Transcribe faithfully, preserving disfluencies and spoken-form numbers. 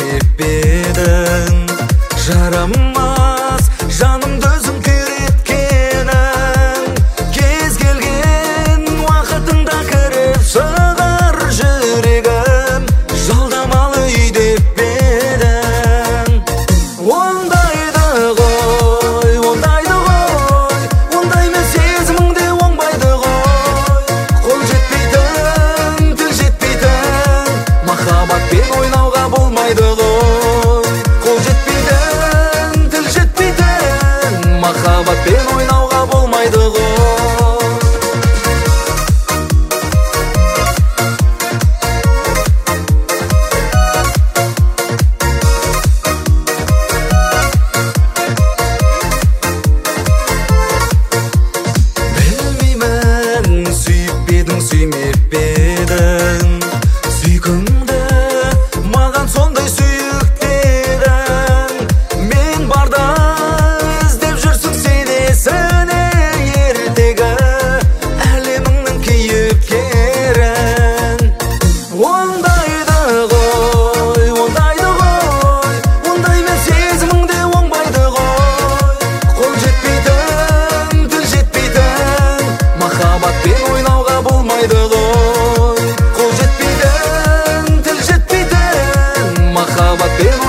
сүймеп едің. Жарамас жанымды өзің күйреткенің, кез келген уақытыңда кіріп шығар жүрегім, жалдамалы үй деп едің. Ондайды ғой, ондайды ғой, ондаймен сезіміңде оңбайды ғой. Қол жетпейтін, тіл жетпейтін, махаббатпен ойнауға болмайды ғой. Қол жетпейтін, тіл жетпейтін, махаббатпен ойнауға болмайды ғой. Білмеймін, сүйіп едің, сүймеп едің, сүйкімді маған сондай сүйіктедің. Мен барда іздеп жүрсің сен есіне ертегі, әлеміңнің кейіпкерін. Ондайды ғой, ондайды ғой, ондаймен сезіміңде оңбайды ғой. Қол жетпейтін, тіл жетпейтін, махаббатпен ойнауға болмайды ғой. Қол жетпейтін, тіл жетпейтін, махаббатпен